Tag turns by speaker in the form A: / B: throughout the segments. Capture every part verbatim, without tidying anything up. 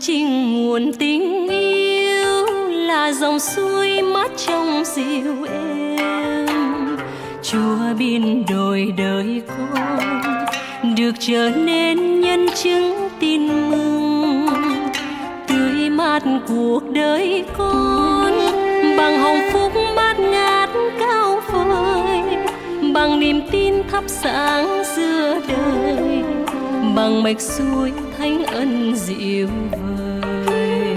A: Chinh nguồn tình yêu là dòng suối mát trong dịu êm. Chúa biên đổi đời con được trở nên nhân chứng tin mừng, tươi mát cuộc đời con bằng hồng phúc bát ngát cao vời, bằng niềm tin thắp sáng giữa đời, bằng mạch suối thánh ân dịu vời.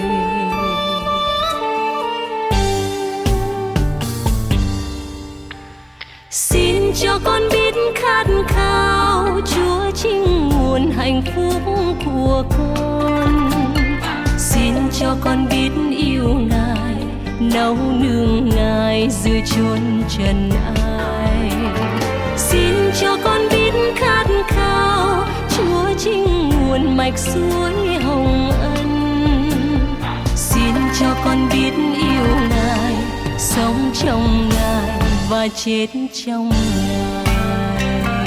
A: Xin cho con biết khát khao Chúa chính nguồn hạnh phúc của con. Xin cho con biết yêu Ngài, nấu nương Ngài giữa chốn trần ai. Xin cho con biết khát khao Chúa chính nguồn mạch suối hồng ân. Xin cho con biết yêu Ngài, sống trong Ngài và chết trong Ngài.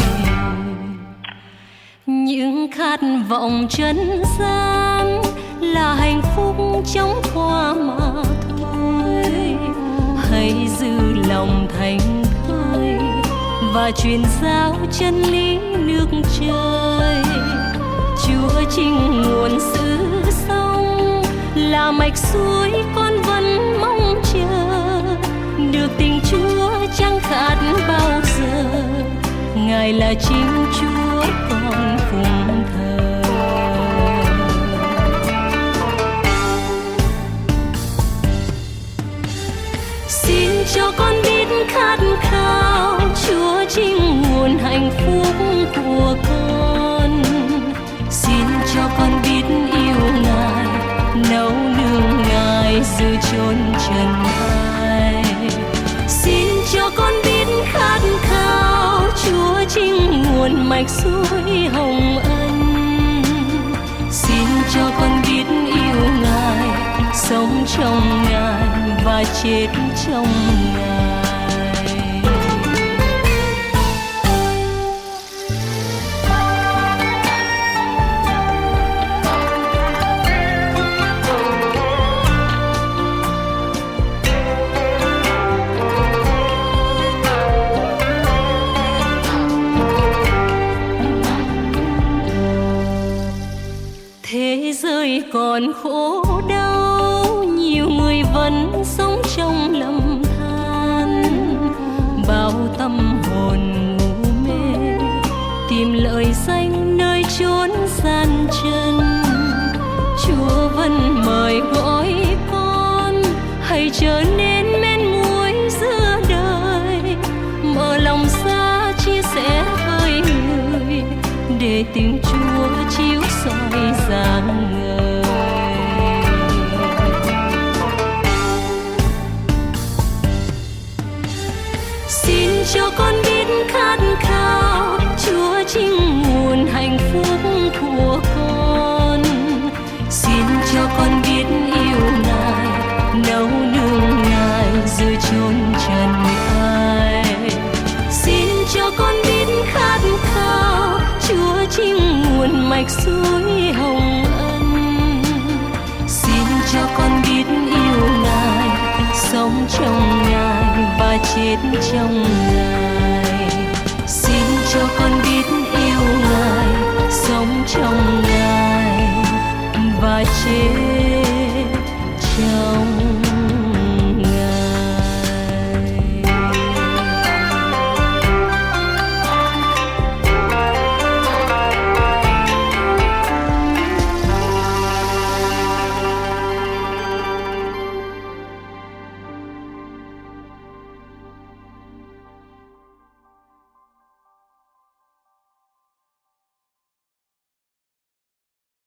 A: Những khát vọng chân gian là hạnh phúc chóng qua mà thôi. Hãy giữ lòng thành thơi và truyền giáo chân lý nước trời. Chúa chính nguồn sự sống là mạch suối con vẫn mong chờ. Được tình Chúa chẳng khát bao giờ, Ngài là chính Chúa con phụng thờ. Xin cho con biết khát khao Chúa chính nguồn hạnh phúc của con. Xin cho con biết yêu Ngài, nấu nương Ngài giữa chốn trần ai. Xin cho con biết khát khao Chúa chính nguồn mạch suối hồng ân. Xin cho con biết yêu Ngài, sống trong Ngài và chết trong Ngài. Thế giới còn khổ đau, nhiều người vẫn sống trong lầm than. Bao tâm hồn ngu mê tìm lợi danh nơi chốn gian chân. Chúa vẫn mời gọi con hãy trở nên men muối giữa đời, mở lòng ra chia sẻ với người để tình Chúa chiếu soi dáng người. Xin cho con biết khát khao Chúa chính nguồn hạnh phúc của con. Xin cho con biết yêu Ngài, nấu nương Ngài giữa chốn trần ai. Xin cho con biết khát khao Chúa chính nguồn mạch suối hồng ân. Xin cho con biết yêu Ngài, sống trong Ngài và chết trong Ngài. Xin cho con biết yêu Ngài, sống trong Ngài và chết